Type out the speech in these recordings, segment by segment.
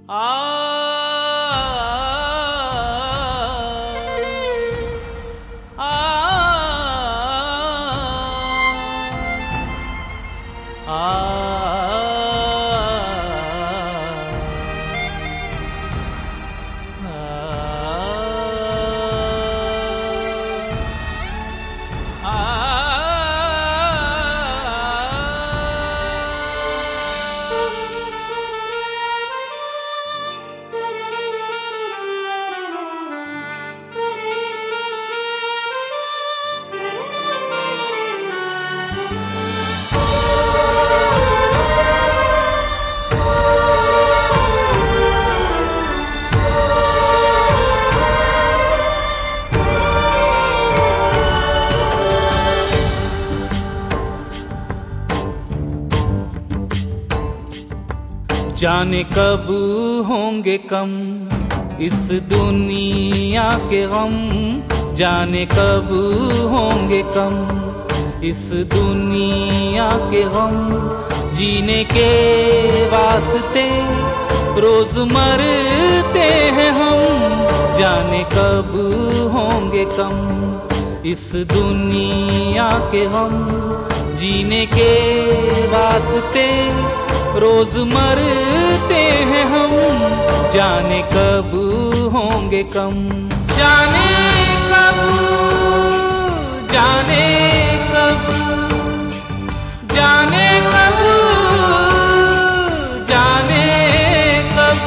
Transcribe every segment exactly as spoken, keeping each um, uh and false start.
जाने कब होंगे कम इस दुनिया के गम, जाने कब होंगे कम इस दुनिया के गम। जीने के वास्ते रोज मरते हैं हम, जाने कब होंगे कम इस दुनिया के गम। जीने के वास्ते रोज मरते हैं हम, जाने कब होंगे कम। जाने कब, जाने कब, जाने कब, जाने कब,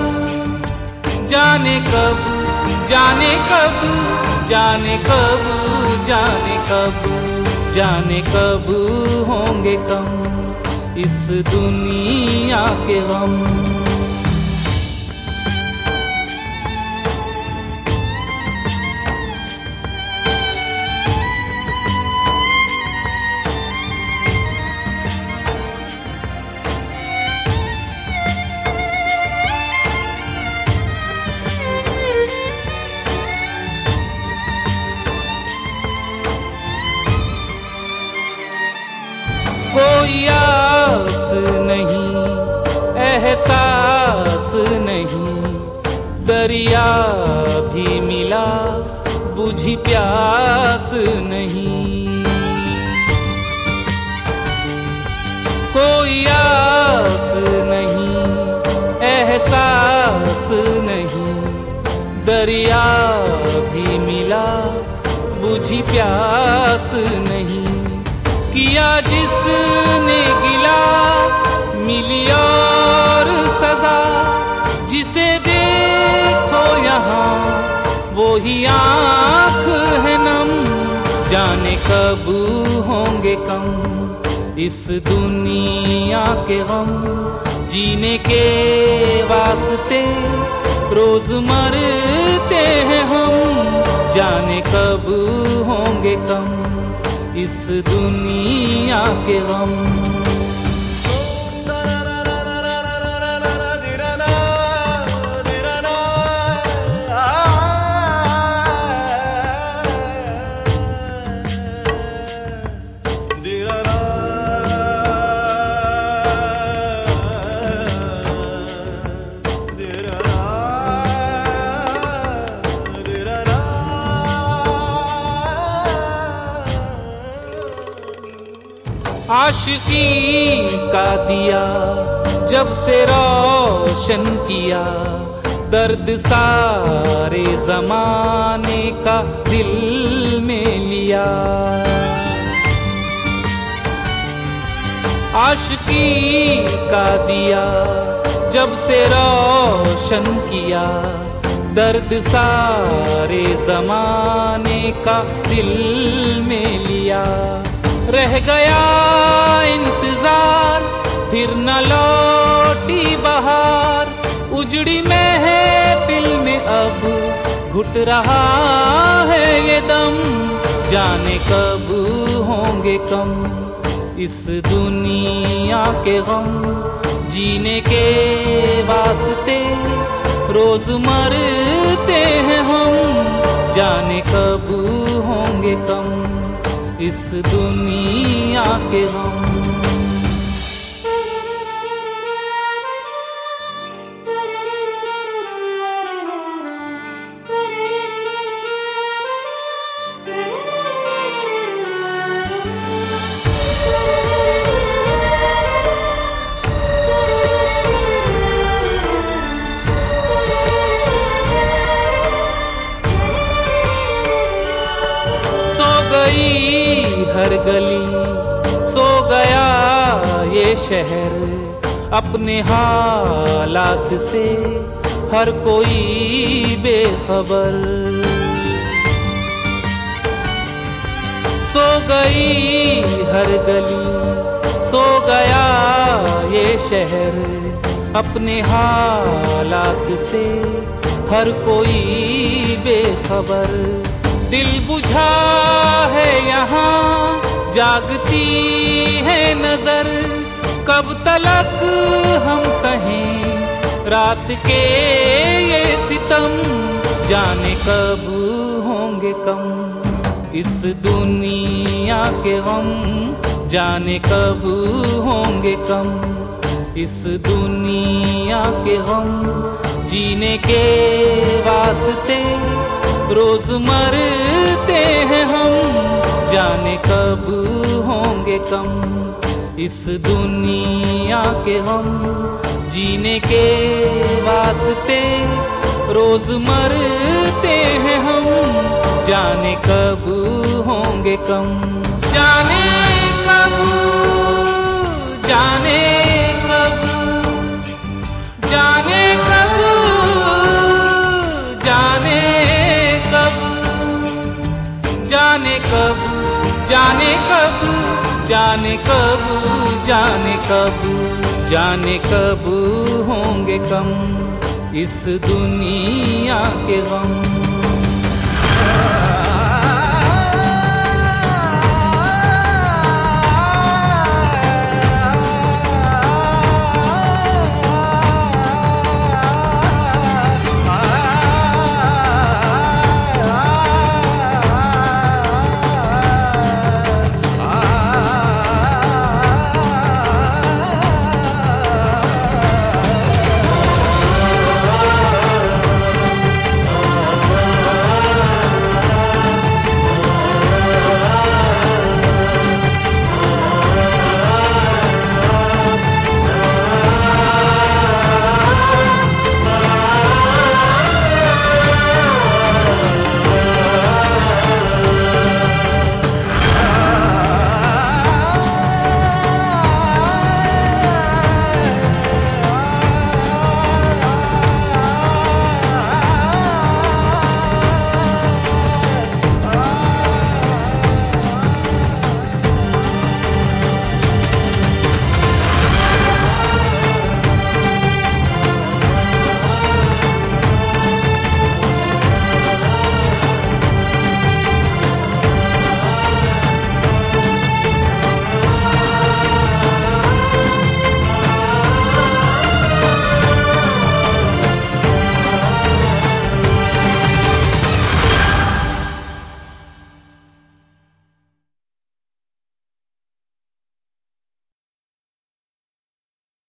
जाने कब, जाने कब, जाने कब, जाने कब, जाने कब होंगे कम इस दुनिया के गम। कोई आस नहीं, एहसास नहीं, दरिया भी मिला बुझी प्यास नहीं। कोई आस नहीं, एहसास नहीं, दरिया भी मिला बुझी प्यास नहीं। किया जिसने गिला मिली और सजा, जिसे देखो यहाँ वो ही आँख है नम। जाने कब होंगे कम इस दुनिया के गम। जीने के वास्ते रोज मरते हैं हम, जाने कब होंगे कम इस दुनिया के गम। आशिकी का दिया जब से रोशन किया, दर्द सारे जमाने का दिल में लिया। आशिकी का दिया जब से रोशन किया, दर्द सारे जमाने का दिल में लिया। रह गया इंतजार फिर न लौटी बहार, उजड़ी महफिल में अब घुट रहा है ये दम। जाने कब होंगे कम इस दुनिया के गम। जीने के वास्ते रोज मरते हैं हम, जाने कब होंगे कम इस दुनिया के गम। गली सो गया ये शहर अपने हालात से हर कोई बेखबर। सो गई हर गली सो गया ये शहर अपने हालात से हर कोई बेखबर। दिल बुझा है यहाँ जागती है नजर, कब तलक हम सहें रात के ये सितम, जाने कब होंगे कम इस दुनिया के गम, जाने कब होंगे कम इस दुनिया के गम। जीने के वास्ते रोज मरते हैं हम, जाने कब होंगे कम इस दुनिया के हम। जीने के वास्ते रोज मरते हैं हम, जाने कब होंगे कम। जाने कब जाने कब जाने कब जाने कब जाने कब जाने कब जाने कब जाने कब जाने कब होंगे कम इस दुनिया के गम।